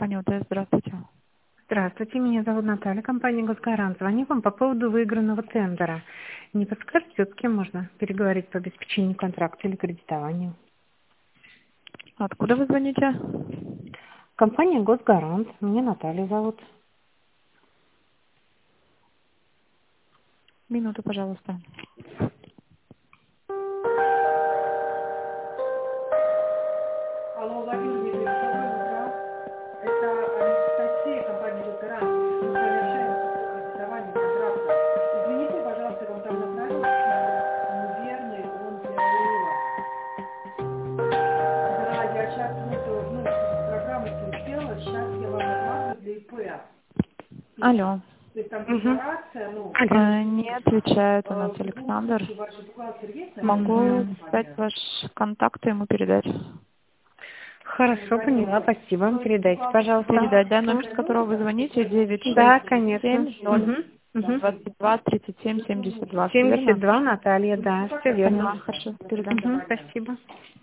компания УТС. Здравствуйте. Здравствуйте, меня зовут Наталья, компания «Госгарант». Звоню вам по поводу выигранного тендера. Не подскажете, с кем можно переговорить по обеспечению контракта или кредитованию? Откуда вы звоните? Компания «Госгарант». Меня Наталья зовут. Минуту, пожалуйста. Алло, Владимир Дмитриевич, доброе утро. Это Анастасия, компания «Госгарант». Мы с вами общаемся по кредитованию контракта. Извините, пожалуйста, я вам там направила неверный он для ИО. Да, я сейчас программу включила, сейчас я вам отправлю для ИП. Алло. То есть там декларация, Не отвечает у нас Александр. Могу дать ваш контакт и ему передать. Хорошо, поняла, спасибо. Передайте, пожалуйста. Передать, да, номер, с которого вы звоните, 967 Да, конечно. 22 37 72. 72, Наталья, да, все верно. Хорошо, передам. Спасибо.